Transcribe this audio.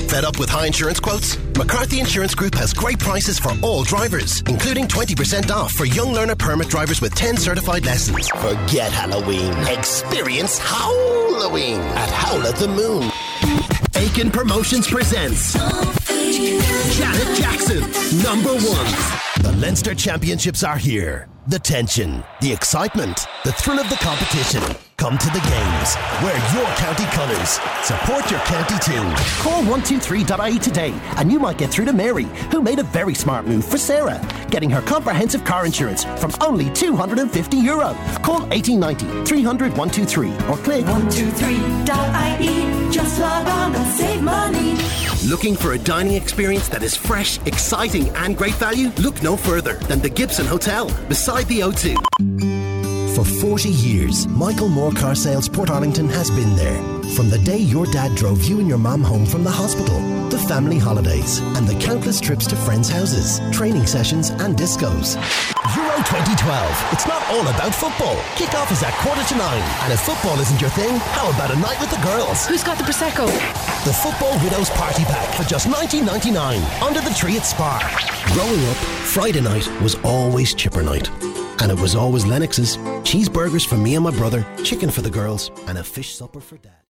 Fed up with high insurance quotes? McCarthy Insurance Group has great prices for all drivers, including 20% off for young learner permit drivers with 10 certified lessons. Forget Halloween. Experience Halloween at Howl at the Moon. Aiken Promotions presents Janet Jackson, #1. The Leinster Championships are here. The tension, the excitement, the thrill of the competition. Come to the games. Wear your county colours. Support your county team. Call 123.ie today and you might get through to Mary, who made a very smart move for Sarah, getting her comprehensive car insurance from only €250. Call 1890 300 123 or click 123.ie. Just log on and save money. Looking for a dining experience that is fresh, exciting and great value? Look no further than the Gibson Hotel beside the O2. For 40 years, Michael Moore Car Sales Portarlington has been there. From the day your dad drove you and your mum home from the hospital, the family holidays, and the countless trips to friends' houses, training sessions and discos. Euro 2012. It's not all about football. Kick-off is at 8:45. And if football isn't your thing, how about a night with the girls? Who's got the Prosecco? The Football Widows Party Pack for just $19.99. Under the tree at Spar. Growing up, Friday night was always chipper night. And it was always Lennox's. Cheeseburgers for me and my brother, chicken for the girls, and a fish supper for Dad.